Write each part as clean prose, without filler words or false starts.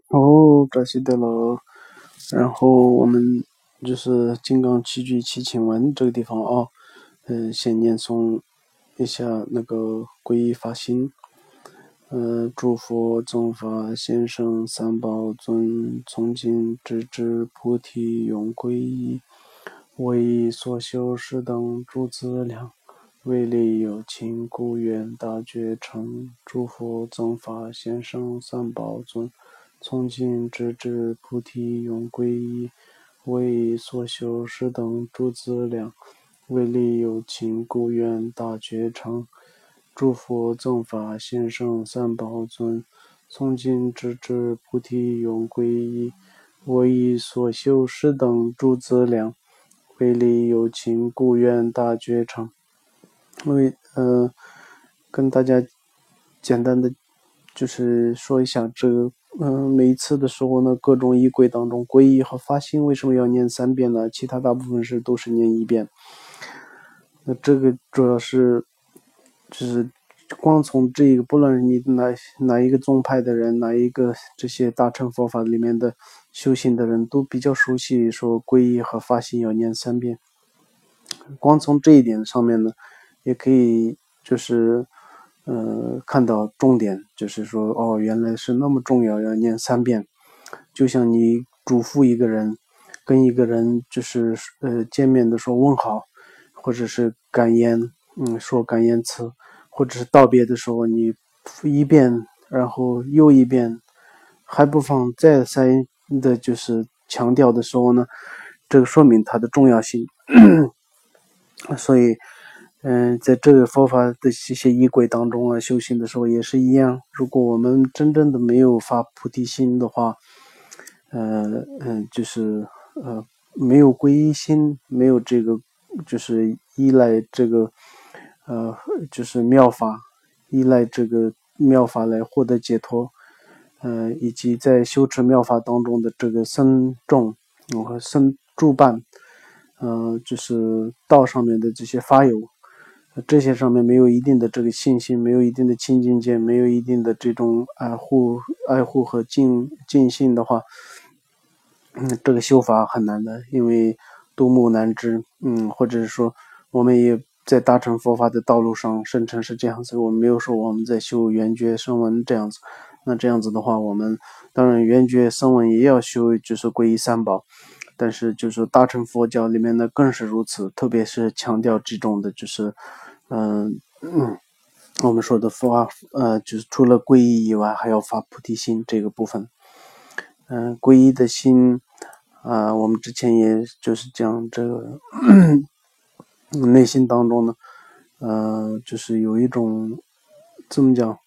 哦，这些的了。然后我们就是金刚齐聚齐请文这个地方啊，先念诵一下那个皈依发心。诸佛宗法先生三宝尊，从今直至菩提永皈依，为以所修是等诸资粮，为利有情故愿大觉成。诸佛宗法先生三宝尊，从今直至菩提永皈依，为以所修是等诸资粮，为利有情故愿大觉成。诸佛正法先生三宝尊，从今直至菩提永皈依，我以所修是等诸资粮，为利有情故愿大觉成。跟大家简单的就是说一下这个，每一次的时候呢，各种仪轨当中，皈依和发心为什么要念3遍呢？其他大部分都是念1遍。那这个主要是就是光从这个，不论是你哪一个宗派的人，哪一个这些大乘佛法里面的修行的人，都比较熟悉说皈依和发心要念3遍。光从这一点上面呢，也可以就是看到重点，就是说原来是那么重要，要念3遍。就像你嘱咐一个人，跟一个人就是见面的时候问好，或者是感言，说感言词，或者是道别的时候，你1遍，然后又1遍，还不放再三的就是强调的时候呢，这个说明它的重要性。所以在这个佛法的这些仪轨当中啊，修行的时候也是一样。如果我们真正的没有发菩提心的话，就是没有皈依心，没有这个就是依赖这个就是妙法，依赖这个妙法来获得解脱，以及在修持妙法当中的这个僧众和僧助伴，就是道上面的这些法友，这些上面没有一定的这个信心，没有一定的清净见，没有一定的这种爱护和尽信的话，这个修法很难的，因为独木难支。或者是说我们也在大乘佛法的道路上声称是这样子，我们没有说我们在修缘觉声闻这样子。那这样子的话，我们当然缘觉声闻也要修，就是皈依三宝，但是就是大乘佛教里面呢更是如此，特别是强调这种的就是我们说的佛就是除了皈依以外还要发菩提心这个部分。皈依的心我们之前也就是讲这个内心当中呢就是有一种怎么讲，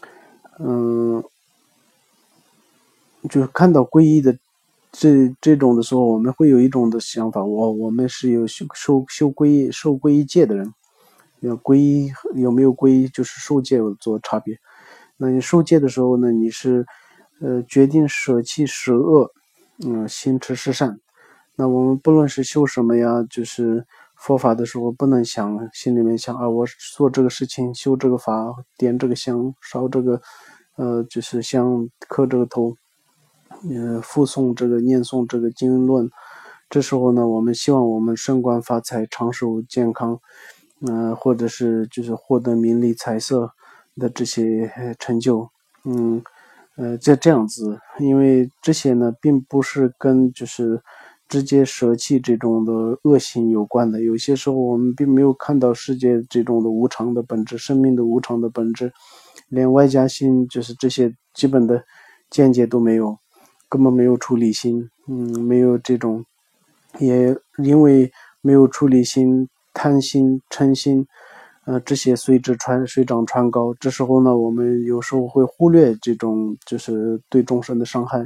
就是看到皈依的这种的时候，我们会有一种的想法，我们是有受皈依戒的人。要皈依有没有皈依，就是受戒有做差别。那你受戒的时候呢，你是决定舍弃十恶，心持十善。那我们不论是修什么呀，就是佛法的时候，不能心里面想我做这个事情，修这个法，点这个香，烧这个就是香，磕这个头，复诵这个念诵这个经论。这时候呢，我们希望我们升官发财，长寿健康，或者是就是获得名利财色的这些成就。这样子，因为这些呢并不是跟就是直接舍弃这种的恶行有关的。有些时候我们并没有看到世界这种的无常的本质，生命的无常的本质，连外加心就是这些基本的见解都没有，根本没有出离心。没有这种，也因为没有出离心，贪心嗔心这些随之水涨船高。这时候呢，我们有时候会忽略这种就是对众生的伤害，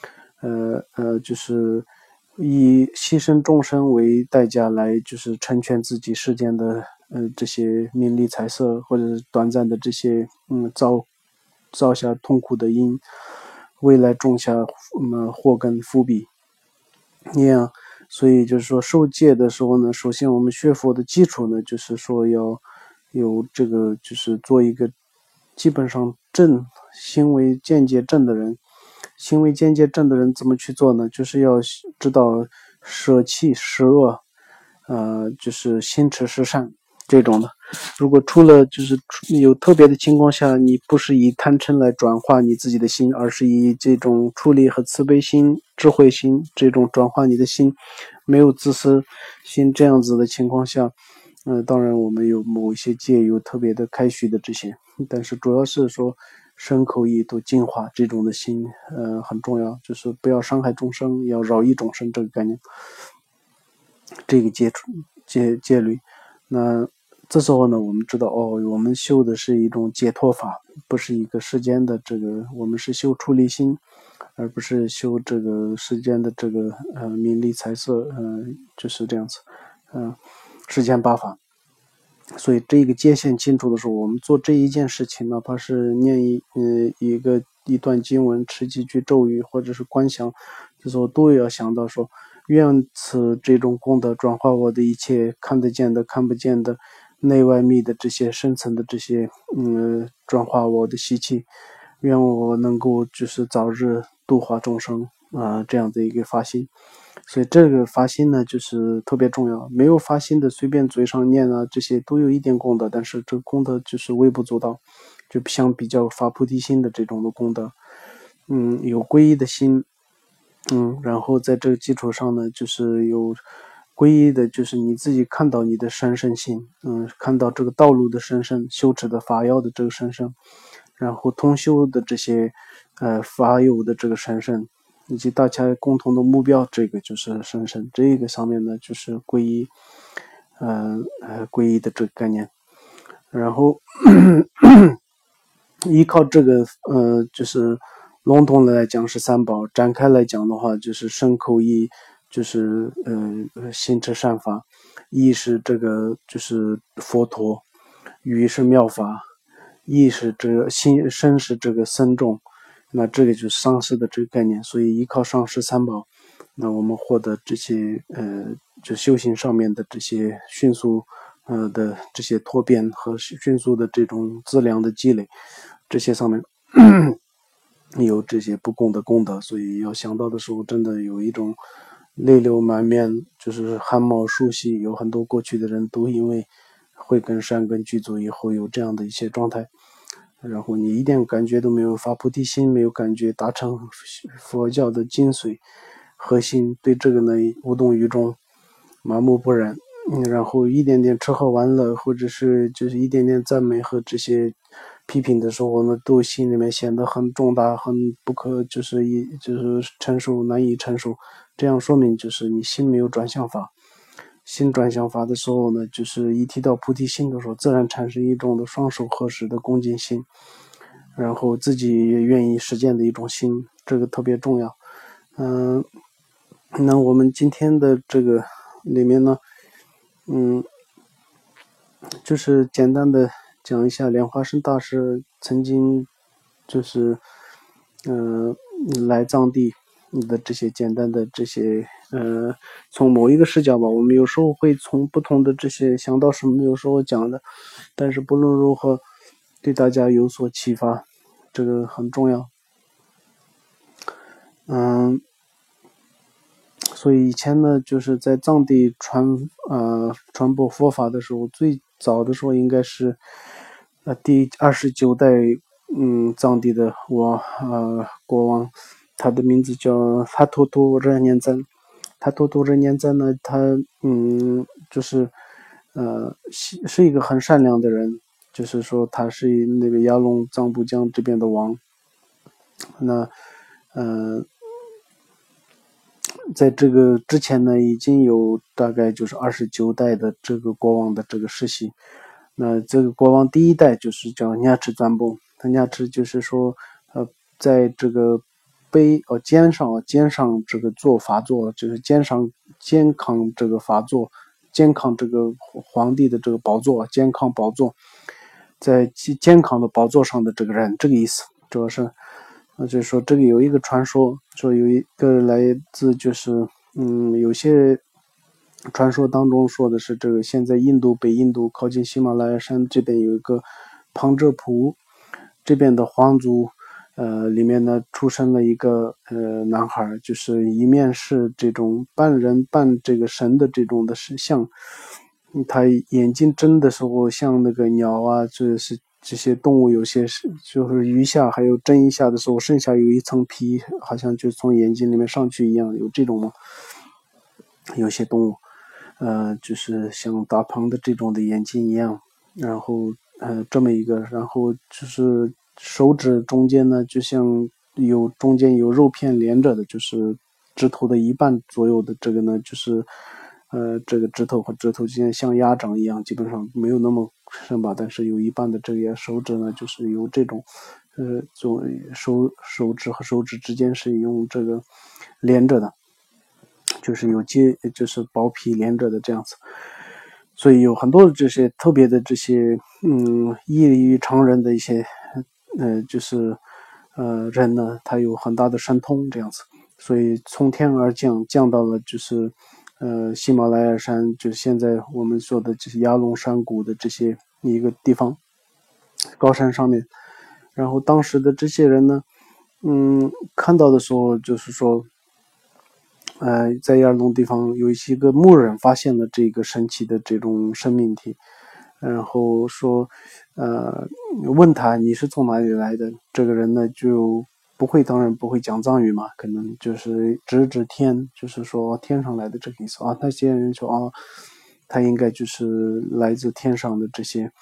就是以牺牲众生为代价来就是成全自己世间的这些名利财色，或者是短暂的这些造下痛苦的因，未来种下祸根伏笔一样。所以就是说受戒的时候呢，首先我们学佛的基础呢，就是说要有这个就是做一个基本上正行为见解正的人。 行为间接正的人怎么去做呢？就是要知道舍弃十恶，就是心持十善这种的。如果除了就是有特别的情况下，你不是以贪嗔来转化你自己的心，而是以这种处理和慈悲心、智慧心这种转化你的心，没有自私心这样子的情况下，当然我们有某一些戒有特别的开许的这些，但是主要是说身口意都净化这种的心，很重要，就是不要伤害众生，要饶益众生这个概念，这个戒律。那这时候呢，我们知道我们修的是一种解脱法，不是一个世间的这个，我们是修出离心，而不是修这个世间的这个名利财色，就是这样子，世间八法。所以这个界限清楚的时候，我们做这一件事情，哪怕是念一段经文、持几句咒语，或者是观想，这时候都要想到说，愿此这种功德转化我的一切看得见的、看不见的、内外密的这些深层的这些，转化我的习气，愿我能够就是早日度化众生这样的一个发心。所以这个发心呢，就是特别重要。没有发心的，随便嘴上念啊，这些都有一点功德，但是这个功德就是微不足道，就相比较发菩提心的这种的功德，有皈依的心，然后在这个基础上呢，就是有皈依的，就是你自己看到你的神圣性，看到这个道路的神圣，修持的法要的这个神圣，然后通修的这些法有的这个神圣。以及大家共同的目标，这个就是神圣。这个上面呢，就是皈依，皈依的这个概念。然后依靠这个，就是笼统的来讲是三宝，展开来讲的话，就是身口意，就是心持善法，意是这个就是佛陀，语是妙法，意是这个身是这个僧众。那这个就是上师的这个概念，所以依靠上师三宝，那我们获得这些就修行上面的这些迅速的这些脱变和迅速的这种资粮的积累，这些上面有这些不共的功德，所以要想到的时候，真的有一种泪流满面，就是汗毛竖细，有很多过去的人都因为慧根善根具足以后有这样的一些状态。然后你一点感觉都没有，发菩提心没有感觉，达成佛教的精髓核心，对这个呢无动于衷，麻木不染，然后一点点吃喝玩乐，或者是就是一点点赞美和这些批评的时候呢，都心里面显得很重大，很不可就是承受，难以承受，这样说明就是你心没有转向法。心转向法的时候呢，就是一提到菩提心的时候，自然产生一种的双手合十的恭敬心，然后自己也愿意实践的一种心，这个特别重要。那我们今天的这个里面呢，就是简单的讲一下莲花生大师曾经就是来藏地的这些简单的这些从某一个视角吧，我们有时候会从不同的这些想到什么有时候讲的，但是不论如何对大家有所启发，这个很重要。所以以前呢，就是在藏地传播佛法的时候，最早的时候应该是第29代藏地的国王，他的名字叫塔图图热年赞。塔图图热年赞呢，他就是是一个很善良的人，就是说他是那个雅龙藏布江这边的王。那在这个之前呢，已经有大概就是29代的这个国王的这个世袭。那这个国王第一代就是叫nha池赞布，他nha池就是说在这个肩上这个做法座，就是肩扛这个法座，肩扛这个皇帝的这个宝座，肩扛宝座，在肩扛的宝座上的这个人，这个意思主要是。就是说这个有一个传说，说有一个来自就是有些传说当中说的是这个现在印度北印度靠近喜马拉雅山这边有一个旁遮普这边的皇族里面呢出生了一个男孩，就是一面是这种半人半这个神的这种的像，他眼睛睁的时候像那个鸟啊，这些动物有些是就是鱼下还有睁一下的时候，剩下有一层皮，好像就从眼睛里面上去一样，有这种吗？有些动物，就是像大鹏的这种的眼睛一样，然后这么一个，然后就是手指中间呢，就像中间有肉片连着的，就是指头的一半左右的这个呢，就是这个指头和指头之间像鸭掌一样，基本上没有那么深吧，但是有一半的这个手指呢，就是有这种做手指和手指之间是用这个连着的。就是就是薄皮连着的这样子，所以有很多的这些特别的这些异于常人的一些就是人呢，他有很大的神通这样子，所以从天而降到了就是喜马拉雅山，就是现在我们说的就是鸭龙山谷的这些一个地方高山上面，然后当时的这些人呢，看到的时候就是说。在亚尔龙地方有一些个牧人发现了这个神奇的这种生命体，然后说，问他你是从哪里来的？这个人呢就当然不会讲藏语嘛，可能就是指天，就是说天上来的这个意思啊。那些人说啊，他应该就是来自天上的这些，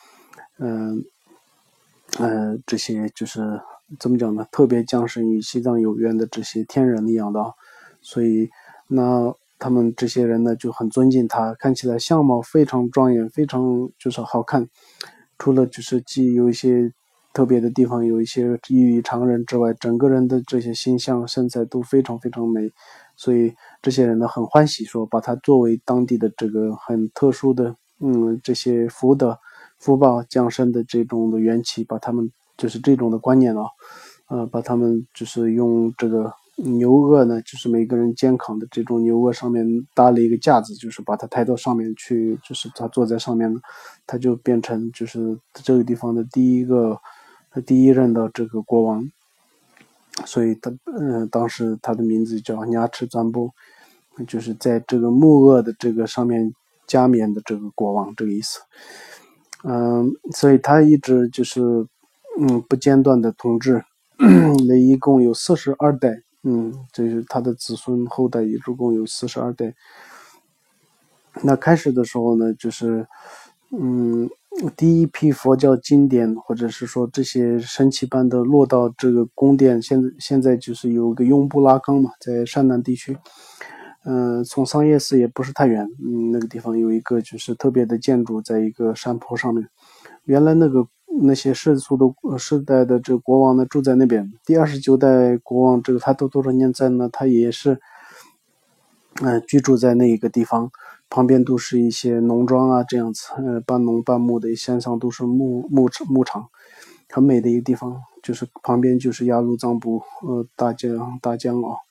这些就是怎么讲呢？特别降生与西藏有缘的这些天人一样的，所以。那他们这些人呢就很尊敬他，看起来相貌非常庄严，非常就是好看。除了就是既有一些特别的地方，有一些异于常人之外，整个人的这些形象身材都非常非常美。所以这些人呢很欢喜，说把他作为当地的这个很特殊的这些福报降生的这种的缘起，把他们就是这种的观念把他们就是用这个。牛轭呢，就是每个人肩扛的这种牛轭上面搭了一个架子，就是把它抬到上面去，就是他坐在上面呢，他就变成就是这个地方的第一任的这个国王，所以当时他的名字叫牙齿赞布，就是在这个木轭的这个上面加冕的这个国王这个意思。所以他一直就是不间断的统治，一共有42代。就是他的子孙后代一共有42代。那开始的时候呢，就是第一批佛教经典，或者是说这些神奇般的落到这个宫殿，现在就是有个雍布拉冈嘛，在山南地区。从桑耶寺也不是太远，那个地方有一个就是特别的建筑，在一个山坡上面。原来那些世代的这个国王呢住在那边，第29代国王这个他多少年在呢，他也是居住在那一个地方，旁边都是一些农庄啊这样子，半农半牧的，山上都是牧场，很美的一个地方，就是旁边就是雅鲁藏布大江啊，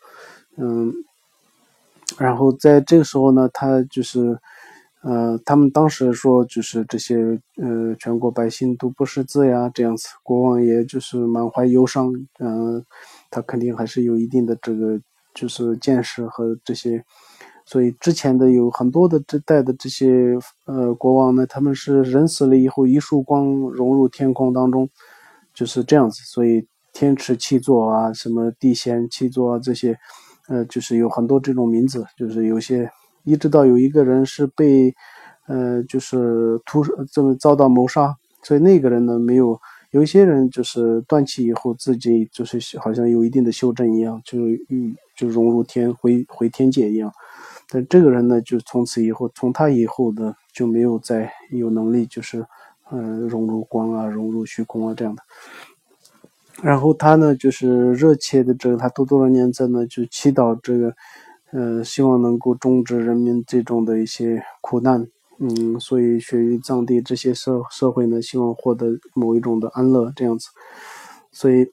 然后在这个时候呢，他就是他们当时说就是这些全国百姓都不识字呀，这样子，国王也就是满怀忧伤，他肯定还是有一定的这个就是见识和这些，所以之前的有很多的这代的这些国王呢，他们是人死了以后一束光融入天空当中，就是这样子，所以天池七座啊，什么地仙七座啊这些。就是有很多这种名字，就是有些一直到有一个人是被就是这么遭到谋杀，所以那个人呢没有，有一些人就是断气以后自己就是好像有一定的修正一样，就融入回天界一样，但这个人呢就从他以后的就没有再有能力就是融入光啊，融入虚空啊这样的。然后他呢，就是热切的他多少年在呢，就祈祷这个，希望能够终止人民这种的一些苦难，所以血于藏地这些社会呢，希望获得某一种的安乐这样子，所以，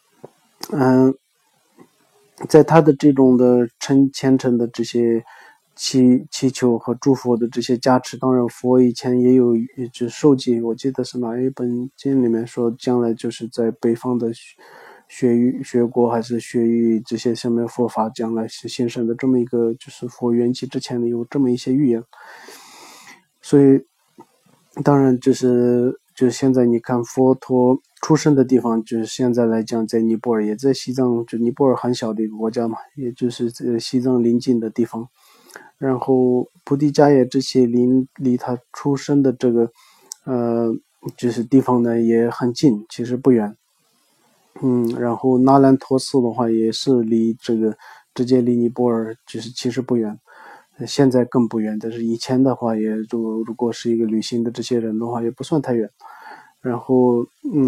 在他的这种的虔诚的这些祈求和祝福的这些加持，当然佛以前也有就受记，我记得是哪一本经里面说，将来就是在北方的学过还是学于这些什么佛法将来是现身的这么一个，就是佛缘起之前的有这么一些预言。所以当然就是现在你看佛陀出生的地方，就是现在来讲在尼泊尔，也在西藏，就尼泊尔很小的一个国家嘛，也就是这西藏邻近的地方。然后菩提迦叶这些离他出生的这个就是地方呢也很近，其实不远。然后那兰陀寺的话也是离这个直接离尼泊尔就是其实不远，现在更不远，但是以前的话也如果是一个旅行的这些人的话也不算太远。然后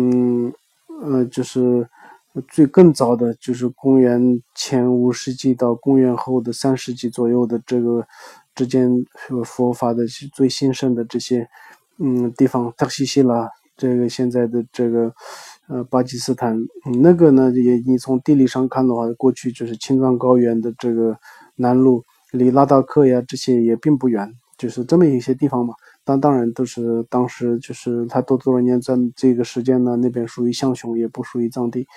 就是更早的就是公元前5世纪到公元后的3世纪左右的这个之间佛法的最兴盛的这些地方，塔西西拉这个现在的这个巴基斯坦，那个呢你从地理上看的话，过去就是青藏高原的这个南路，离拉达克呀这些也并不远，就是这么一些地方嘛。当然都是当时就是他多少年在这个时间呢，那边属于象雄，也不属于藏地。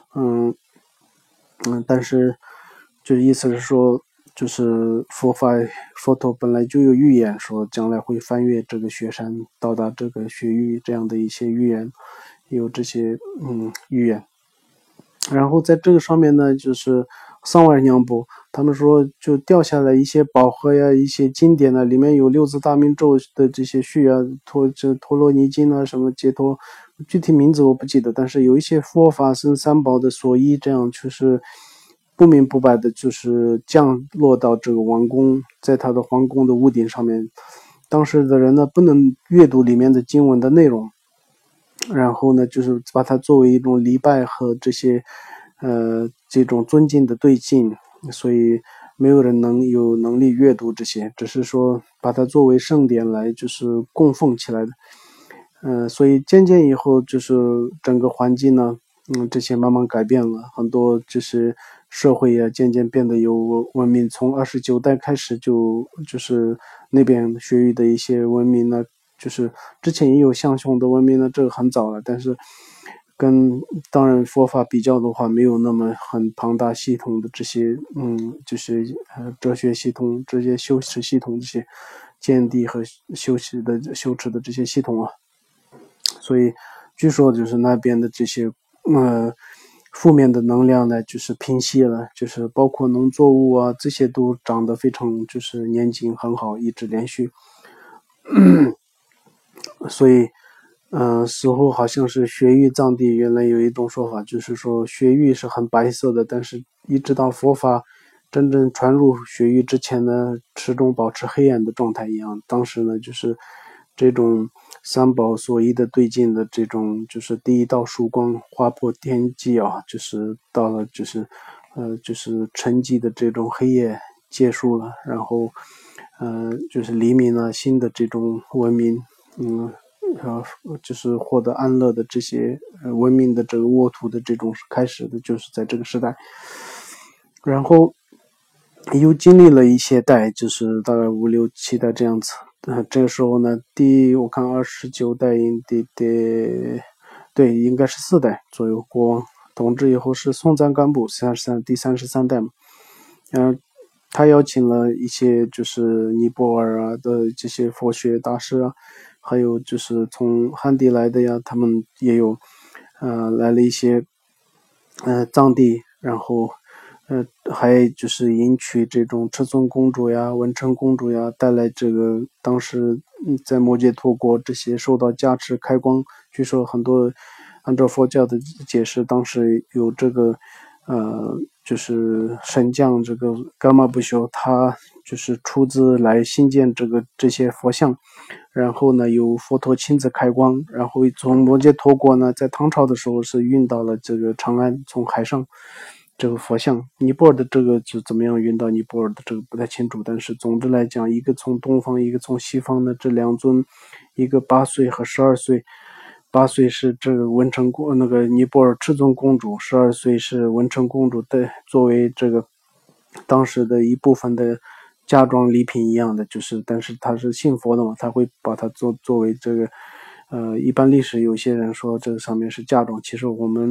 但是就是意思是说，就是佛陀本来就有预言说将来会翻越这个雪山，到达这个雪域这样的一些预言，有这些预言。然后在这个上面呢，就是桑瓦尔娘布他们说就掉下来一些宝盒呀，一些经典呢，里面有六字大明咒的这些序啊，陀罗尼经啊，什么解脱，具体名字我不记得，但是有一些佛法僧三宝的所依，这样就是不明不白的，就是降落到这个王宫，在他的皇宫的屋顶上面。当时的人呢，不能阅读里面的经文的内容。然后呢，就是把它作为一种礼拜和这种尊敬的对境，所以没有人有能力阅读这些，只是说把它作为圣典来就是供奉起来的。所以渐渐以后就是整个环境呢，这些慢慢改变了，很多就是社会也渐渐变得有文明，从29代开始就是那边学域的一些文明呢。就是之前也有象雄的文明呢，这个很早了，但是跟当然佛法比较的话，没有那么很庞大系统的这些就是哲学系统、这些修持系统、这些见地和修持的这些系统啊。所以据说就是那边的这些负面的能量呢，就是平息了，就是包括农作物啊这些都长得非常就是年景很好，一直连续。所以似乎好像是雪域藏地原来有一种说法，就是说雪域是很白色的，但是一直到佛法真正传入雪域之前呢，始终保持黑暗的状态一样。当时呢，就是这种三宝所依的对境的这种，就是第一道曙光划破天际啊，就是到了就是沉寂的这种黑夜结束了，然后就是黎明了新的这种文明，就是获得安乐的这些文明的这个沃土的这种开始的，就是在这个时代。然后又经历了一些代，就是大概5、6、7代这样子。这个时候呢，我看29代对，应该是4代左右国王统治以后是松赞干布第33代嘛。他邀请了一些就是尼泊尔啊的这些佛学大师啊，还有就是从汉地来的呀，他们也有来了一些藏地，然后还就是迎娶这种赤尊公主呀、文成公主呀，带来这个当时在摩羯陀国这些受到加持开光。据说很多按照佛教的解释，当时有这个就是神将这个伽玛不修，他就是出资来兴建这些佛像，然后呢由佛陀亲自开光，然后从摩羯陀国呢在唐朝的时候是运到了这个长安，从海上这个佛像。尼泊尔的这个是怎么样运到尼泊尔的这个不太清楚，但是总之来讲，一个从东方，一个从西方的这两尊，一个8岁和12岁。8岁是这个那个尼泊尔赤尊公主，12岁是文成公主的，作为这个当时的一部分的嫁妆礼品一样的，就是但是他是信佛的嘛，他会把它作为这个一般历史有些人说这个上面是嫁妆，其实我们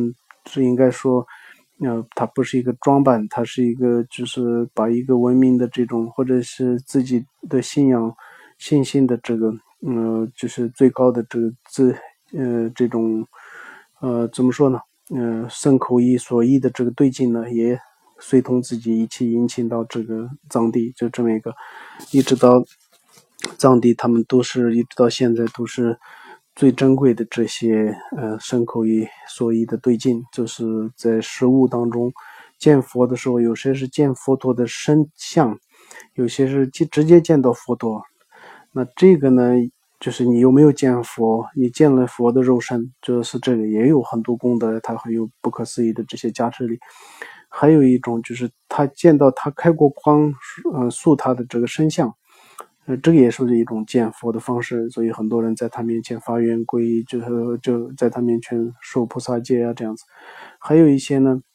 是应该说，它不是一个装扮，它是一个就是把一个文明的这种或者是自己的信心的这个，就是最高的这个这种，怎么说呢？身口意所依的这个对境呢，也随同自己一起引进到这个藏地，就这么一个，一直到藏地，他们都是一直到现在都是最珍贵的这些身口意所依的对境，就是在实物当中见佛的时候，有些是见佛陀的身相，有些是直接见到佛陀。那这个呢，就是你有没有见佛？你见了佛的肉身，就是这个也有很多功德，它会有不可思议的这些加持力。还有一种就是他见到他开过光，塑他的这个身相，这个也是一种见佛的方式。所以很多人在他面前发愿皈依，就在他面前受菩萨戒啊这样子。还有一些呢，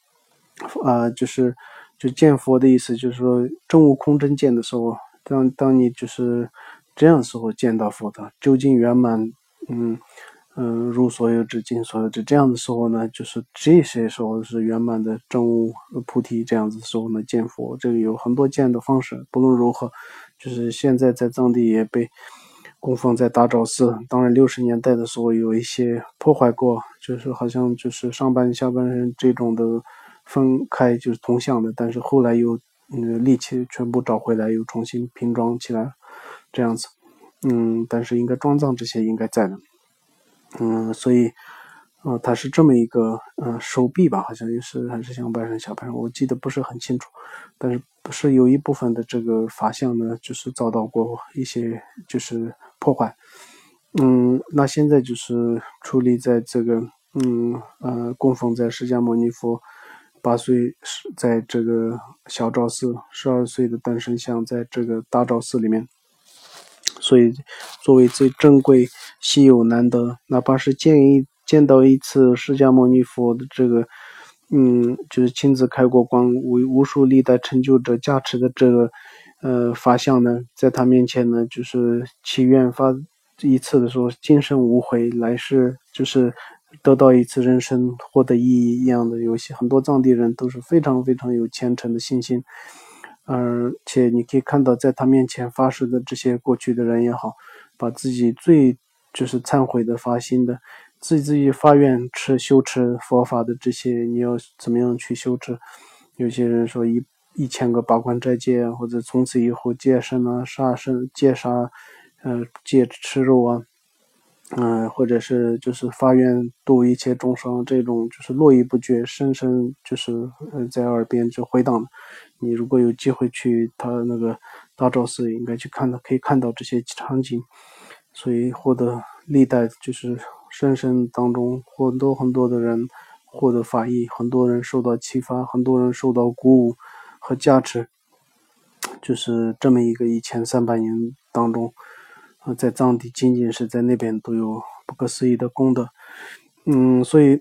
就见佛的意思，就是说证悟空真见的时候，当你就是这样的时候见到佛的究竟圆满，入所有之尽所有之，这样的时候呢，就是这些时候是圆满的证悟菩提，这样子的时候呢见佛，这个有很多见的方式。不论如何，就是现在在藏地也被供奉在大昭寺。当然60年代的时候有一些破坏过，就是好像就是上半下半身这种的分开，就是同向的，但是后来又力气全部找回来，又重新拼装起来，这样子。但是应该装藏这些应该在的。所以，它是这么一个手臂吧，好像是还是上半身下半身，我记得不是很清楚，但是不是有一部分的这个法相呢，就是遭到过一些就是破坏。那现在就是矗立在这个供奉在释迦牟尼佛8岁在这个小昭寺，12岁的诞生像在这个大昭寺里面。所以作为最珍贵稀有难得，哪怕是见到一次释迦牟尼佛的这个就是亲自开过光，无数历代成就者加持的这个法相呢，在他面前呢，就是祈愿发一次的时候，今生无悔，来世就是得到一次人生获得意义一样的。有些很多藏地人都是非常非常有虔诚的信心。而且你可以看到，在他面前发誓的这些过去的人也好，把自己最就是忏悔的发心的，自己发愿修持佛法的这些，你要怎么样去修持？有些人说1000个八关斋戒啊，或者从此以后戒身啊、杀生、戒杀，戒吃肉啊，或者是就是发愿度一切众生，这种就是络绎不绝，深深就是在耳边就回荡的。你如果有机会去他那个大昭寺，应该去看到，可以看到这些场景。所以获得历代就是深深当中很多很多的人获得法益，很多人受到启发，很多人受到鼓舞和加持，就是这么一个1300年当中，在藏地仅仅是在那边都有不可思议的功德。所以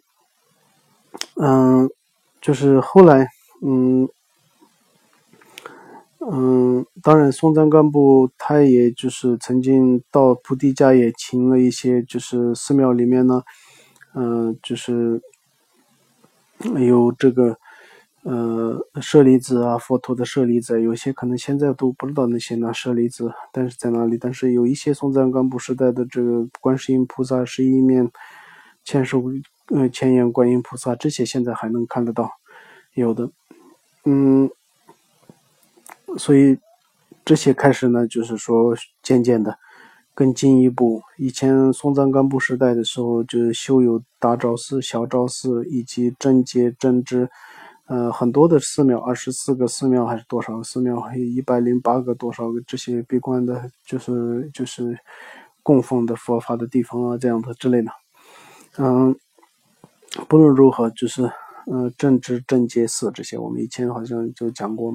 就是后来当然松赞干布他也就是曾经到菩提迦也请了一些就是寺庙里面呢，就是有这个舍利子啊，佛陀的舍利子，有些可能现在都不知道那些那舍利子但是在哪里，但是有一些松赞干布时代的这个观世音菩萨11面千眼观音菩萨，这些现在还能看得到，有的。所以这些开始呢，就是说渐渐的更进一步。以前松赞干布时代的时候，就是修有大昭寺、小昭寺以及正觉、正知，很多的寺庙，24个寺庙还是多少个寺庙，还有108个多少个这些闭关的，就是供奉的佛法的地方啊，这样的之类的。不论如何，就是正知、正觉寺这些，我们以前好像就讲过嘛。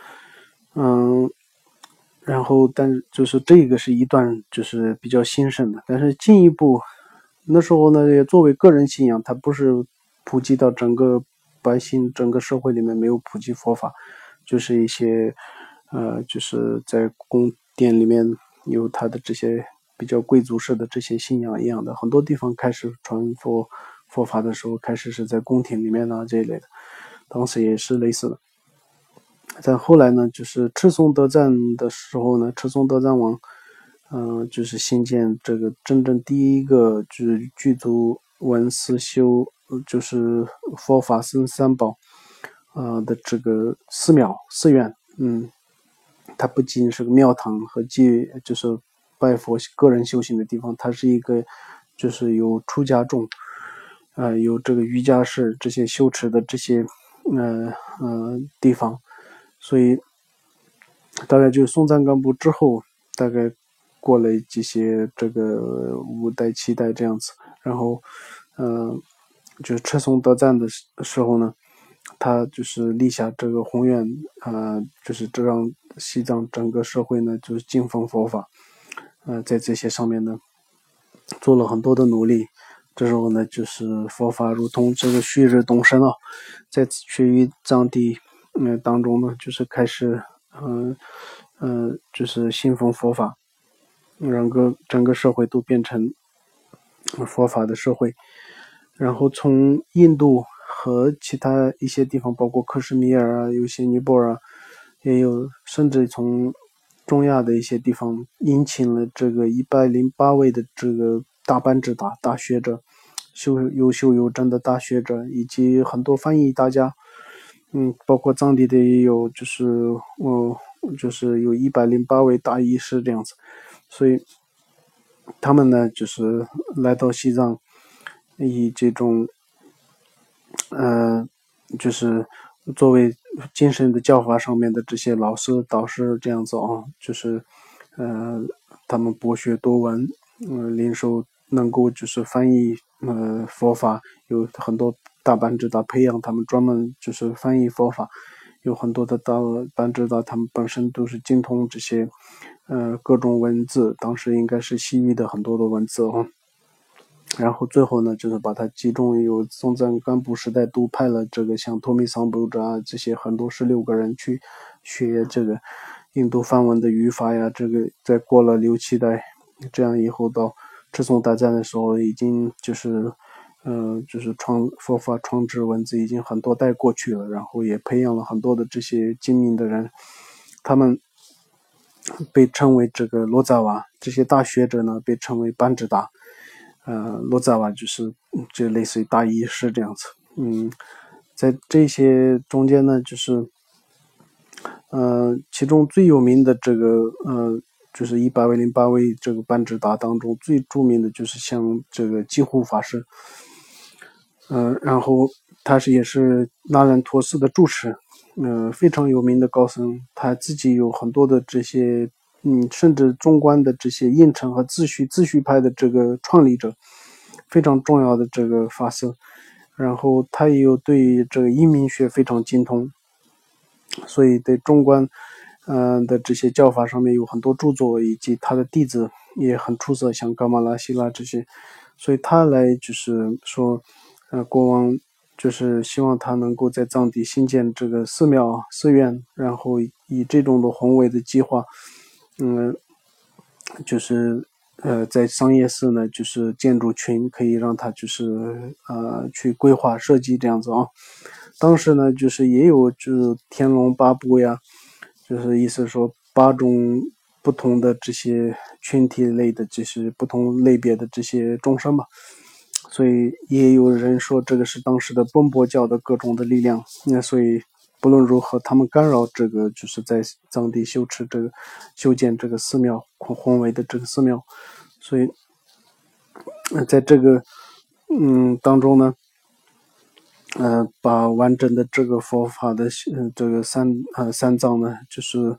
然后但就是这个是一段就是比较兴盛的，但是进一步那时候呢，也作为个人信仰，它不是普及到整个百姓、整个社会里面，没有普及佛法，就是一些就是在宫殿里面有他的这些比较贵族式的这些信仰一样的，很多地方开始传佛佛法的时候，开始是在宫廷里面这一类的，当时也是类似的。在后来呢，就是赤松德赞的时候呢，赤松德赞王，就是兴建这个真正第一个就是具足文思修，就是佛法僧三宝，的这个寺院，它不仅是个庙堂和就是拜佛个人修行的地方，它是一个就是有出家众，有这个瑜伽士这些修持的这些地方。所以大概就是松赞干布之后，大概过了这些这个5代7代这样子，然后就是赤松德赞的时候呢，他就是立下这个宏愿，就是这让西藏整个社会呢就是敬奉佛法，在这些上面呢做了很多的努力。这时候呢，就是佛法如同这个旭日东升在雪域藏地当中呢，就是开始就是信奉佛法，整个社会都变成佛法的社会。然后从印度和其他一些地方，包括克什米尔有些尼泊尔也有，甚至从中亚的一些地方引请了这个108位的这个大班智达大学者，优秀有真的大学者，以及很多翻译大家，包括藏地的也有，就是有108位大医师这样子。所以他们呢就是来到西藏，以这种就是作为精神的教法上面的这些老师导师这样子就是他们博学多闻，领受能够就是翻译佛法，有很多大班智达培养他们专门就是翻译佛法，有很多的大班智达他们本身都是精通这些各种文字，当时应该是西域的很多的文字然后最后呢，就是把它集中，有松赞干布时代都派了这个像托米桑布扎这些很多16个人去学这个印度梵文的语法呀。这个在过了6、7代，这样以后到赤松大战的时候，已经就是佛法创制文字已经很多代过去了，然后也培养了很多的这些精明的人，他们被称为这个罗扎瓦，这些大学者呢被称为班智达。罗扎瓦就类似于大医师这样子。在这些中间呢，就是其中最有名的这个就是108位这个班智达当中最著名的就是像这个济护法师，然后他也是那兰陀寺的住持，非常有名的高僧，他自己有很多的这些甚至中观的这些印承和自序派的这个创立者，非常重要的这个法僧。然后他也有对这个阴明学非常精通，所以对中观的这些教法上面有很多著作，以及他的弟子也很出色，像噶玛拉希拉这些。所以他来就是说国王就是希望他能够在藏地兴建这个寺院，然后以这种的宏伟的计划，就是在商业寺呢，就是建筑群可以让他就是去规划设计这样子当时呢，就是也有就是天龙八部呀，就是意思说8种不同的这些群体类的，就是不同类别的这些众生吧。所以也有人说这个是当时的奔波教的各种的力量。所以不论如何，他们干扰这个就是在藏地修建这个寺庙，宏伟的这个寺庙。所以在这个当中呢，把完整的这个佛法的这个三藏呢，就是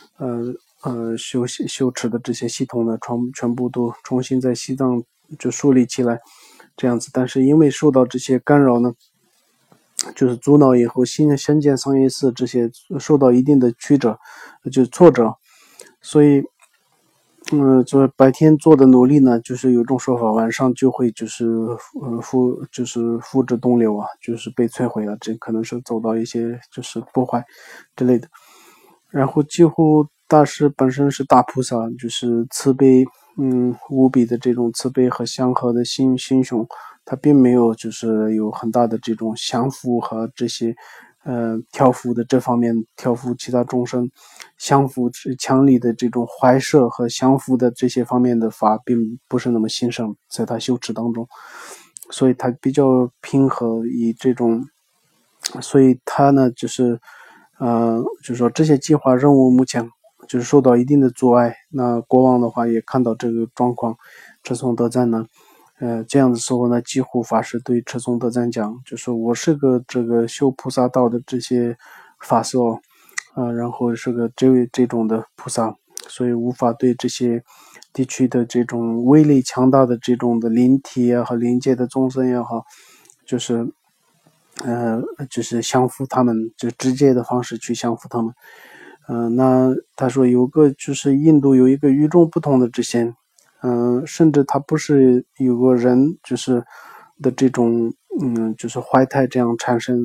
修持的这些系统呢，全部都重新在西藏就树立起来，这样子。但是因为受到这些干扰呢，就是阻挠以后新建商业寺这些受到一定的就是挫折，所以就是白天做的努力呢，就是有一种说法，晚上就会就是付之东流就是被摧毁了，这可能是走到一些就是破坏之类的。然后几乎大师本身是大菩萨，就是慈悲无比的这种慈悲和祥和的心胸， 他并没有就是有很大的这种降服和这些调伏的这方面，调伏其他众生，降服强力的这种怀摄和降服的这些方面的法并不是那么兴盛，在他修持当中，所以他比较平和，以这种，所以他呢就是说这些计划任务目前就是受到一定的阻碍。那国王的话也看到这个状况，赤松德赞呢这样的时候呢，几乎法师对赤松德赞讲，就是我是个这个修菩萨道的这些法师然后是个这种的菩萨，所以无法对这些地区的这种威力强大的这种的灵体也好，灵界的众生也好，就是降服他们，就直接的方式去降服他们。那他说有个就是印度有一个与众不同的这些。甚至他不是有个人就是的这种就是怀胎这样产生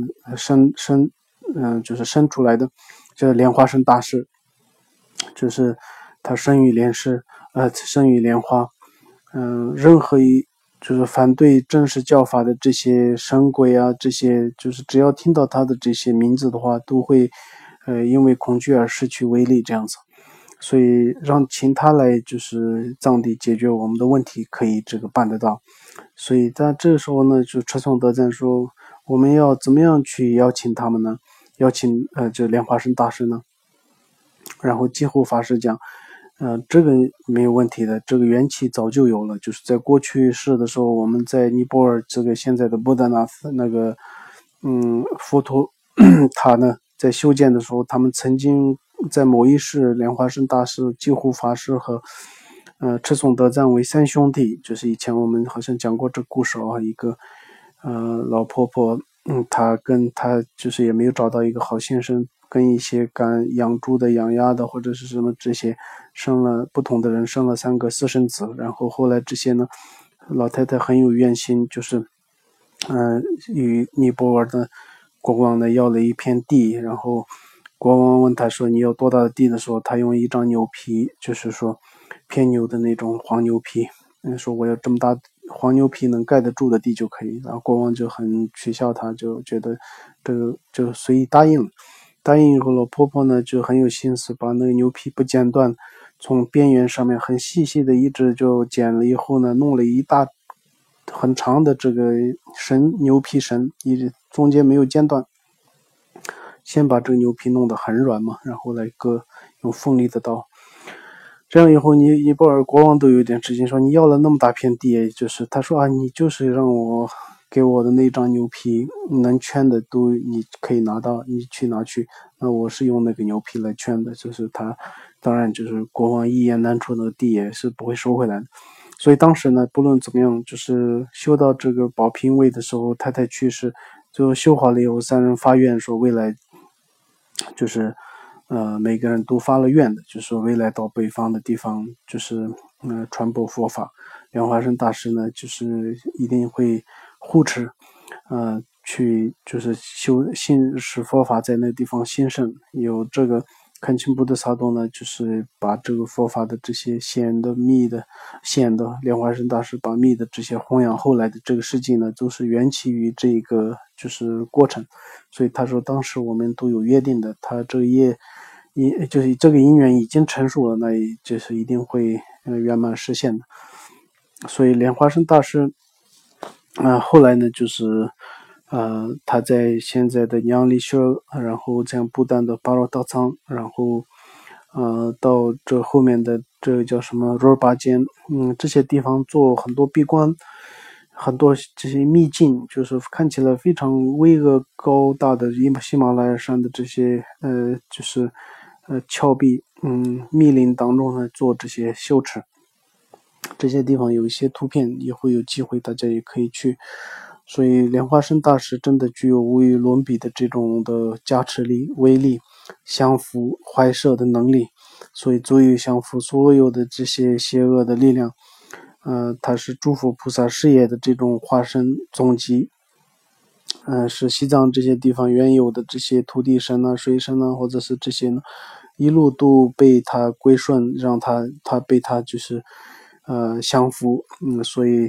就是生出来的，叫莲花生大师，就是他生于莲师，生于莲花，任何就是反对正式教法的这些神鬼啊，这些就是只要听到他的这些名字的话，都会因为恐惧而失去威力这样子。所以请他来就是藏地解决我们的问题，可以这个办得到。所以在这个时候呢，就赤松德赞说，我们要怎么样去邀请他们呢？邀请这莲花生大师呢？然后寂护法师讲，这个没有问题的，这个缘起早就有了，就是在过去世的时候，我们在尼泊尔这个现在的布达纳那个佛陀他呢在修建的时候，他们曾经在某一世，莲花生大师、寂护法师和赤松德赞为三兄弟，就是以前我们好像讲过这故事一个老婆婆，她就是也没有找到一个好先生，跟一些敢养猪的、养鸭的或者是什么这些生了不同的人生了3个私生子，然后后来这些呢，老太太很有怨心，就是与尼泊尔的国王呢要了一片地，然后国王问他说你要多大的地的时候，他用一张牛皮，就是说偏牛的那种黄牛皮，说我要这么大黄牛皮能盖得住的地就可以。然后国王就很取笑他，就觉得这个就随意答应了。答应以后，老婆婆呢就很有心思，把那个牛皮不剪断，从边缘上面很细细的一直就剪了以后呢，弄了一大很长的这个牛皮绳，中间没有间断，先把这个牛皮弄得很软嘛，然后来割，用锋利的刀。这样以后，尼泊尔国王都有点吃惊，说你要了那么大片地，就是他说你就是让我给我的那张牛皮能圈的都你可以拿到，你去拿去。那我是用那个牛皮来圈的，就是他当然就是国王一言难出，那个地也是不会收回来的。所以当时呢，不论怎么样，就是修到这个宝瓶位的时候，太太去世，最后修好了以后，3人发愿说未来就是每个人都发了愿的，就是说未来到北方的地方，就是传播佛法。莲花生大师呢，就是一定会护持，去就是使佛法在那个地方兴盛。有这个恳请布德萨多呢，就是把这个佛法的这些显的莲花生大师把密的这些弘扬后来的这个事迹呢，都是缘起于这个就是过程。所以他说当时我们都有约定的，他这个就是这个因缘已经成熟了，那也就是一定会圆满实现的。所以莲花生大师后来呢就是他在现在的央利舍，然后在不丹的巴罗达仓，然后到这后面的这个叫什么若尔巴间，这些地方做很多闭关，很多这些秘境，就是看起来非常巍峨高大的喜马拉雅山的这些就是峭壁密林当中呢做这些修持。这些地方有一些图片，也会有机会大家也可以去。所以莲花生大师真的具有无与伦比的这种的加持力、威力、降服怀摄的能力，所以足以降服所有的这些邪恶的力量。他是诸佛菩萨事业的这种化身总集。是西藏这些地方原有的这些土地神啊、水神啊，或者是这些呢，一路都被他归顺，让他被他就是降服。所以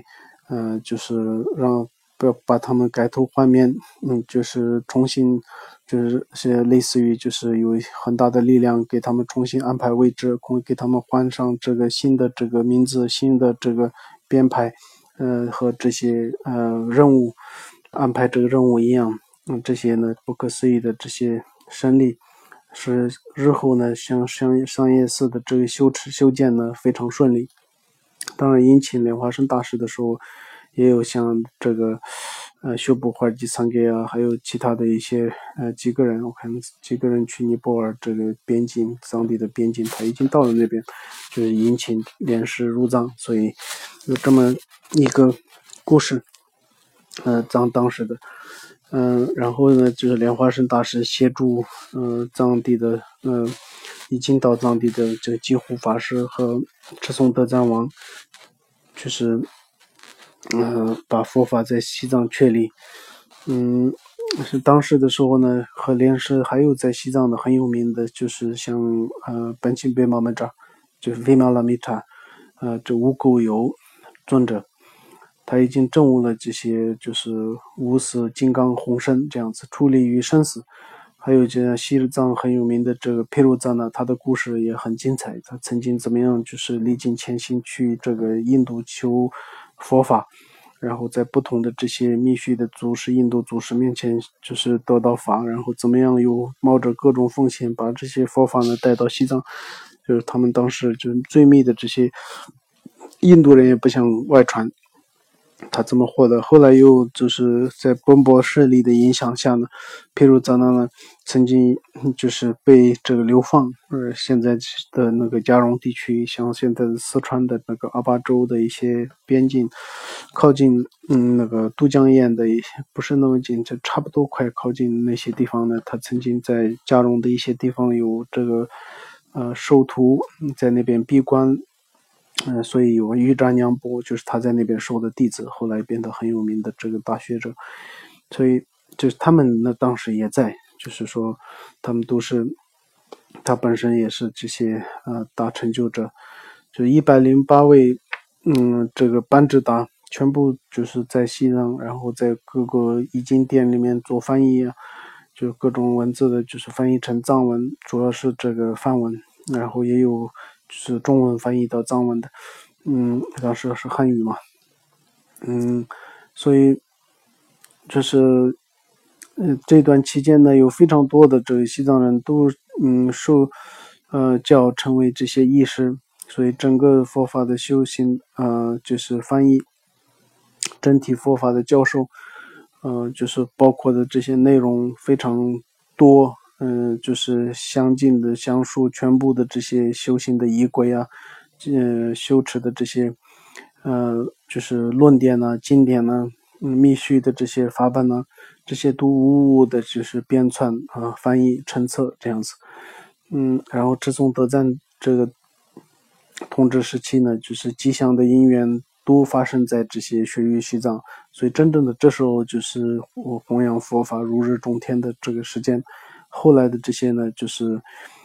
就是让把他们改头换面，就是重新，就是类似于就是有很大的力量给他们重新安排位置，给他们换上这个新的这个名字，新的这个编排，和这些任务安排这个任务一样，这些呢不可思议的这些胜利，使日后呢像商业寺的这个修建呢非常顺利。当然迎请莲花生大师的时候，也有像这个修布怀吉桑给啊，还有其他的一些几个人，我看几个人去尼泊尔这个边境，当地的边境，他已经到了那边，就是迎请莲师入藏，所以有这么一个故事，当时的。然后呢，就是莲花生大师协助藏地的已经到藏地的这个济护法师和赤松德赞王，就是把佛法在西藏确立。是当时的时候呢，和莲师还有在西藏的很有名的，就是像本钦贝玛门扎，就是维玛拉米塔，这无垢有尊者。他已经证悟了这些，就是无死金刚红身这样子，出离于生死。还有这样西藏很有名的这个佩鲁赞呢，他的故事也很精彩。他曾经怎么样，就是历尽千辛去这个印度求佛法，然后在不同的这些密续的祖师、印度祖师面前，就是得到法，然后怎么样又冒着各种风险把这些佛法呢带到西藏，就是他们当时就是最密的这些印度人也不想外传。他怎么获得？后来又就是在奔波势力的影响下呢，譬如咱呢曾经就是被这个流放，现在的那个嘉绒地区，像现在的四川的那个阿坝州的一些边境，靠近那个都江堰的一些不是那么近，就差不多快靠近那些地方呢，他曾经在嘉绒的一些地方有这个授徒在那边闭关。所以有瑜伽娘波，就是他在那边收的弟子，后来变得很有名的这个大学者。所以就是他们呢，当时也在，就是说他们都是，他本身也是这些大成就者，就108位，这个班智达全部就是在西藏，然后在各个译经店里面做翻译啊，就各种文字的，就是翻译成藏文，主要是这个梵文，然后也有就是中文翻译到藏文的，当时是汉语嘛，所以就是这段期间呢，有非常多的这个西藏人都受教成为这些义师，所以整个佛法的修行就是翻译整体佛法的教授，就是包括的这些内容非常多，就是相近的详述全部的这些修行的仪轨啊，修持的这些就是论点呢、经典呢、密续的这些法本呢，这些都无误的就是编纂翻译成册这样子。然后赤松德赞这个统治时期呢，就是吉祥的因缘都发生在这些雪域西藏，所以真正的这时候就是我弘扬佛法如日中天的这个时间。后来的这些呢，就是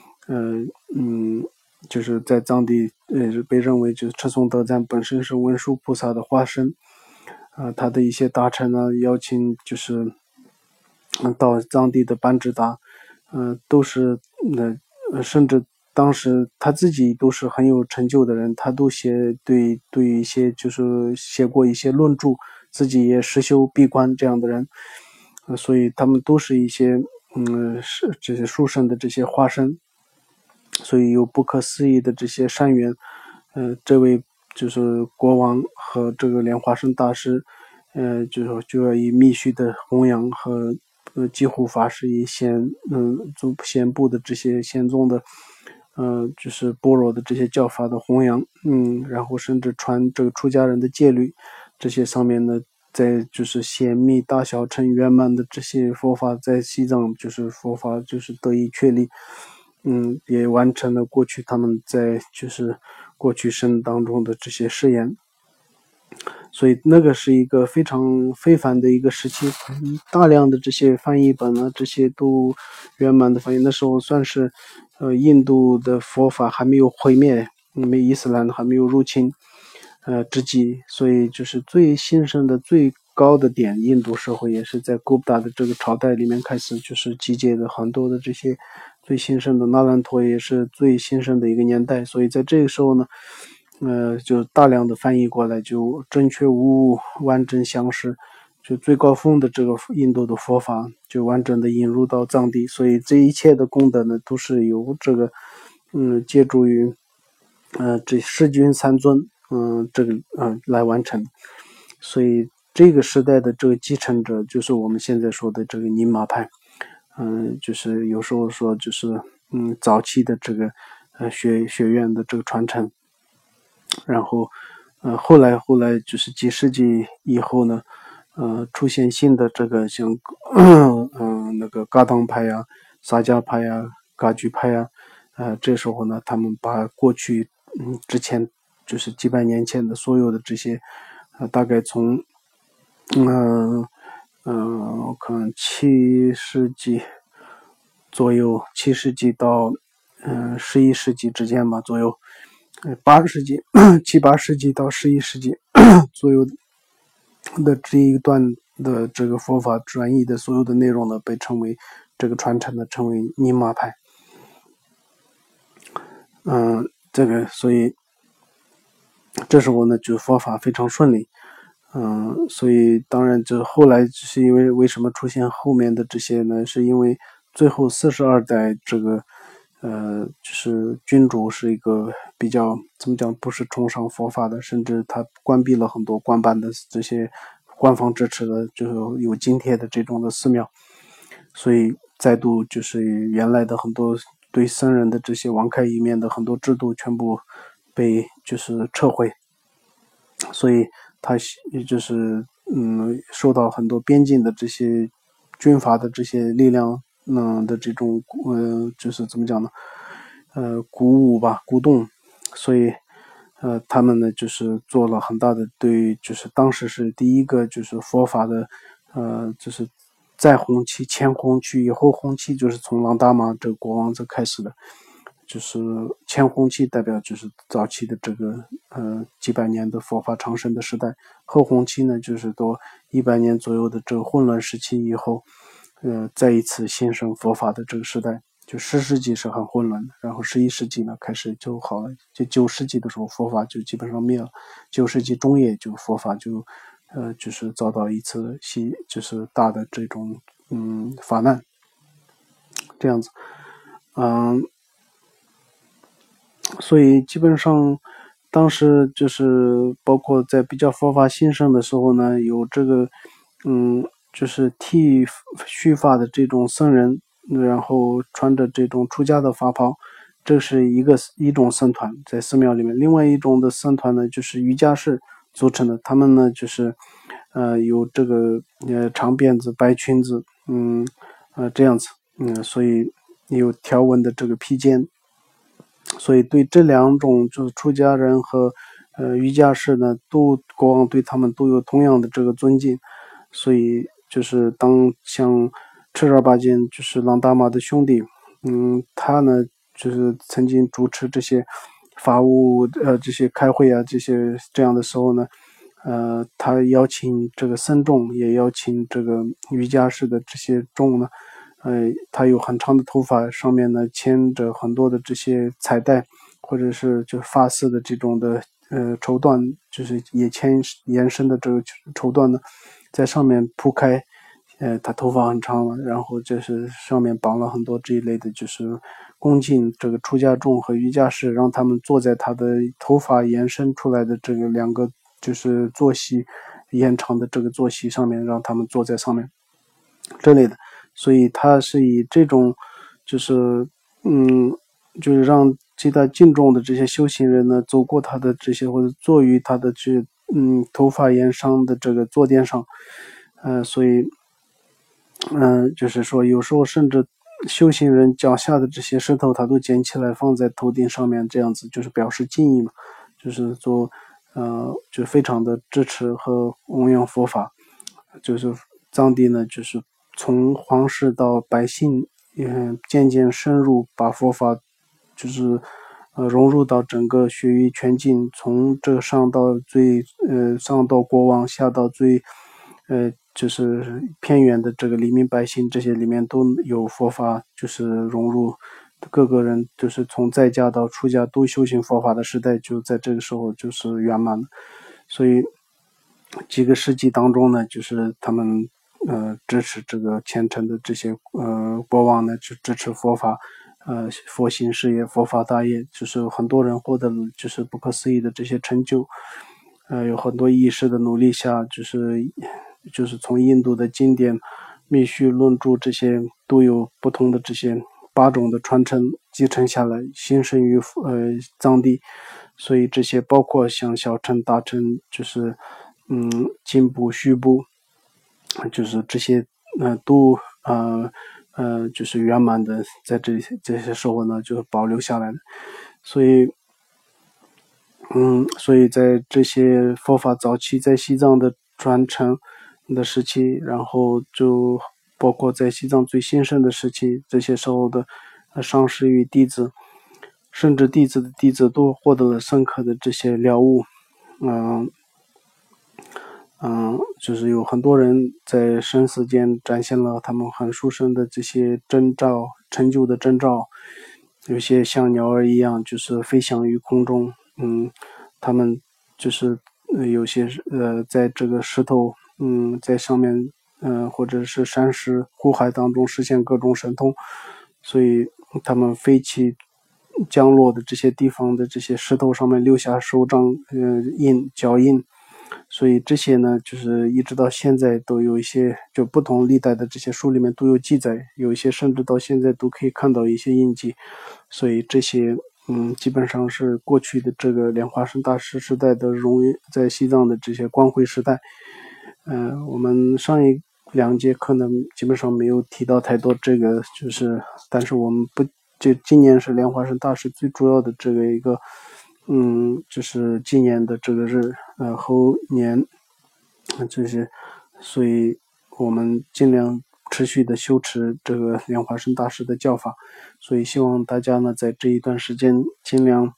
就是在藏地被认为就是赤松德赞本身是文殊菩萨的化身，他的一些大臣呢邀请就是到藏地的班智达，都是甚至当时他自己都是很有成就的人，他都对一些就是写过一些论著，自己也实修闭关这样的人，所以他们都是一些是这些殊胜的这些化身，所以有不可思议的这些善缘。这位就是国王和这个莲花生大师，就要以密续的弘扬和济护法师以贤部的这些贤宗的就是般若的这些教法的弘扬，然后甚至传这个出家人的戒律，这些上面呢，在就是显密大小乘圆满的这些佛法，在西藏就是佛法就是得以确立，也完成了过去他们在就是过去生当中的这些誓言。所以那个是一个非常非凡的一个时期，大量的这些翻译本呢，这些都圆满的翻译。那时候算是印度的佛法还没有毁灭，伊斯兰还没有入侵， 之际，所以就是最兴盛的最高的点，印度社会也是在古达的这个朝代里面开始就是集结的很多的这些最兴盛的，那兰陀也是最兴盛的一个年代，所以在这个时候呢，就大量的翻译过来，就正确无误，完整详实，就最高峰的这个印度的佛法就完整的引入到藏地，所以这一切的功德呢，都是由这个借助于这世君三尊这个来完成，所以这个时代的这个继承者就是我们现在说的这个宁玛派，就是有时候说就是早期的这个学院的这个传承，然后后来就是几世纪以后呢，出现新的这个像那个噶当派呀、萨迦派呀、噶举派呀，这时候呢，他们把过去之前就是几百年前的所有的这些，大概从我看7世纪左右，7世纪到11世纪之间吧左右，8世纪7、8世纪到11世纪左右的这一段的这个佛法转译的所有的内容呢，被称为这个传承的称为尼玛派。这个所以这时候呢，就佛法非常顺利。所以当然这后来是因为什么出现后面的这些呢？是因为最后42代这个就是君主是一个比较怎么讲，不是崇尚佛法的，甚至他关闭了很多官办的这些官方支持的就有津贴的这种的寺庙，所以再度就是原来的很多对僧人的这些网开一面的很多制度全部被就是撤回，所以他就是受到很多边境的这些军阀的这些力量的这种就是怎么讲呢鼓舞吧鼓动，所以他们呢就是做了很大的对，就是当时是第一个就是佛法的就是在红期前红期以后红期就是从朗达玛这个国王这开始的，就是前红期代表就是早期的这个几百年的佛法长盛的时代，后红期呢就是多100年左右的这个混乱时期以后，再一次兴盛佛法的这个时代。就10世纪是很混乱的，然后11世纪呢开始就好了，就9世纪的时候佛法就基本上灭了，9世纪中叶就佛法就就是遭到一次就是大的这种法难，这样子，所以基本上当时就是包括在比较佛法兴盛的时候呢，有这个就是剃须发的这种僧人，然后穿着这种出家的法袍，这是一种僧团在寺庙里面。另外一种的僧团呢，就是瑜伽士组成的，他们呢就是有这个长辫子、白裙子，这样子，所以有条纹的这个披肩。所以对这两种就是出家人和瑜伽士呢，国王对他们都有同样的这个尊敬，所以就是当像赤尔巴金就是朗达玛的兄弟，他呢就是曾经主持这些法务这些开会啊这样的时候呢，他邀请这个僧众，也邀请这个瑜伽士的这些众呢。他有很长的头发，上面呢牵着很多的这些彩带，或者是就发丝的这种的绸缎，就是也延伸的这个绸缎呢，在上面铺开。他头发很长了，然后就是上面绑了很多这一类的，就是恭敬这个出家众和瑜伽士，让他们坐在他的头发延伸出来的这个2个就是坐席延长的这个坐席上面，让他们坐在上面之类的。所以他是以这种就是就是让其他敬重的这些修行人呢走过他的这些或者坐于他的头发延伸的这个坐垫上，所以就是说有时候甚至修行人脚下的这些石头他都捡起来放在头顶上面，这样子就是表示敬意嘛，就是就非常的支持和弘扬佛法。就是藏地呢就是从皇室到百姓渐渐深入，把佛法就是融入到整个血域全境，从这上到上到国王，下到就是偏远的这个黎民百姓，这些里面都有佛法，就是融入各个人，就是从在家到出家都修行佛法的时代，就在这个时候就是圆满了。所以几个世纪当中呢，就是他们支持这个虔诚的这些国王呢，就支持佛法，佛行事业、佛法大业，就是很多人获得了就是不可思议的这些成就。有很多义士的努力下，就是从印度的经典、密续、论著这些都有不同的这些8种的传承继承下来，兴盛于藏地。所以这些包括像小乘、大乘，就是经部、续部，就是这些都就是圆满的在这些时候呢就保留下来了。所以在这些佛法早期在西藏的传承的时期，然后就包括在西藏最兴盛的时期，这些时候的上师与弟子，甚至弟子的弟子都获得了深刻的这些了悟。就是有很多人在生死间展现了他们很殊胜的这些征兆、成就的征兆，有些像鸟儿一样，就是飞翔于空中。他们就是有些在这个石头在上面或者是山石湖海当中实现各种神通，所以他们飞起降落的这些地方的这些石头上面留下手掌脚印。所以这些呢，就是一直到现在都有一些，就不同历代的这些书里面都有记载，有一些甚至到现在都可以看到一些印记。所以这些基本上是过去的这个莲花生大师时代的在西藏的这些光辉时代。我们上2节课呢基本上没有提到太多这个，但是我们今年是莲花生大师最主要的这个一个就是纪念的这个日，后年所以我们尽量持续的修持这个莲花生大师的教法。所以希望大家呢在这一段时间尽量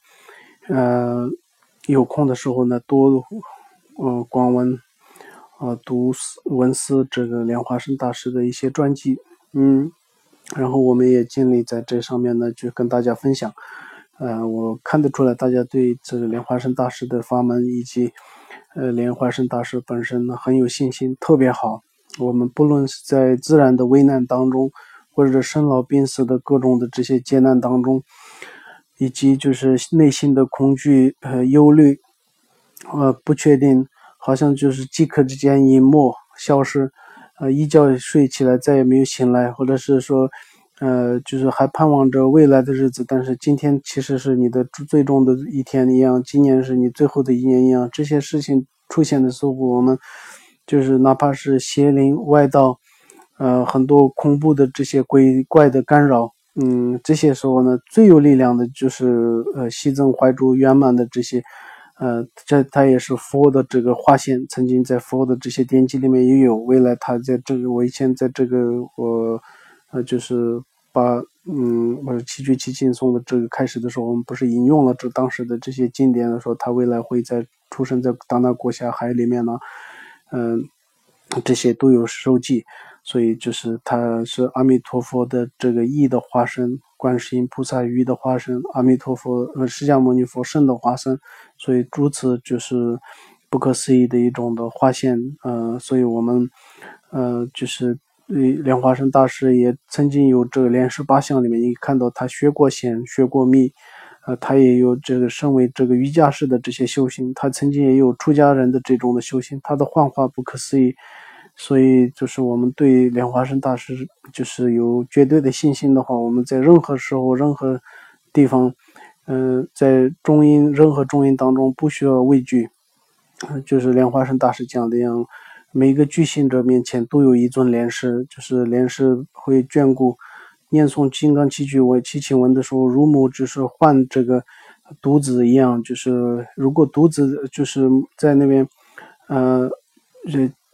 有空的时候呢多广闻读闻思这个莲花生大师的一些传记。然后我们也尽力在这上面呢就跟大家分享。我看得出来大家对这个莲花生大师的法门以及莲花生大师本身呢很有信心，特别好。我们不论是在自然的危难当中，或者生老病死的各种的这些艰难当中，以及就是内心的恐惧忧虑不确定，好像就是即刻之间隐没消失，一觉睡起来再也没有醒来，或者是说就是还盼望着未来的日子，但是今天其实是你的最终的一天一样，今年是你最后的一年一样。这些事情出现的时候，我们就是哪怕是邪灵外道很多恐怖的这些鬼怪的干扰，这些时候呢最有力量的就是西增怀住圆满的这些它也是佛的这个化现，曾经在佛的这些典籍里面也有。未来他在这个我以前在这个就是把我七句七经颂的这个开始的时候，我们不是引用了当时的这些经典的时候，他未来会出生在达那国下海里面呢，这些都有收记。所以就是他是阿弥陀佛的这个义的化身，观世音菩萨语的化身，阿弥陀佛释迦牟尼佛圣的化身。所以如此就是不可思议的一种的化现。所以我们就是莲花生大师也曾经有这个莲师8相里面，你看到他学过显，学过密，他也有这个身为这个瑜伽士的这些修行，他曾经也有出家人的这种的修行，他的幻化不可思议。所以就是我们对莲花生大师就是有绝对的信心的话，我们在任何时候任何地方在任何中阴当中不需要畏惧。就是莲花生大师讲的样，每一个具信者面前都有一尊莲师，就是莲师会眷顾。念诵金刚七请文的时候，如母就是唤这个独子一样，就是如果独子就是在那边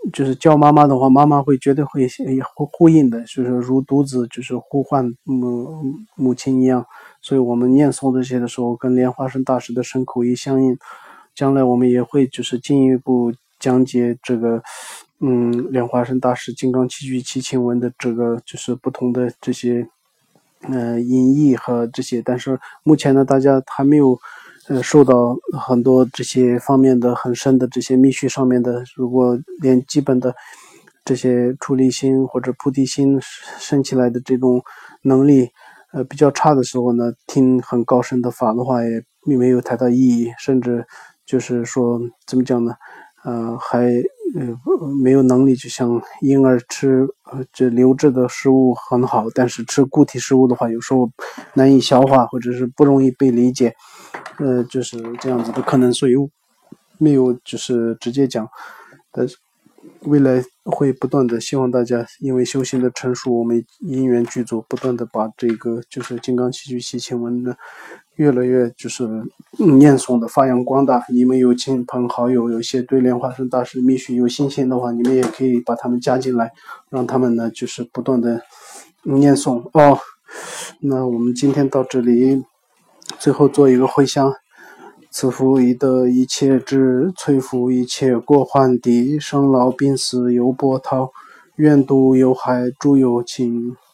就是叫妈妈的话，妈妈会绝对会呼应的，就是如独子就是呼唤母亲一样。所以我们念诵这些的时候，跟莲花生大师的身口意相应。将来我们也会就是进一步讲解这个莲花生大师金刚七句七请文的这个就是不同的这些音译和这些，但是目前呢，大家还没有受到很多这些方面的很深的这些密续上面的，如果连基本的这些出离心或者菩提心升起来的这种能力比较差的时候呢，听很高深的法的话也并没有太大意义，甚至就是说怎么讲呢，还没有能力，就像婴儿吃这流质的食物很好，但是吃固体食物的话，有时候难以消化，或者是不容易被理解，就是这样子的可能，所以没有就是直接讲，但是未来会不断的希望大家因为修行的成熟，我们因缘具足，不断的把这个就是金刚七句七请文的越来越就是念诵的发扬光大。你们有亲朋好友，有些对莲花生大师密续有信心的话，你们也可以把他们加进来，让他们呢就是不断的念诵哦。那我们今天到这里，最后做一个回向。赐福以得一切智，摧伏一切过患敌，生老病死犹波涛，愿度有害诸有情。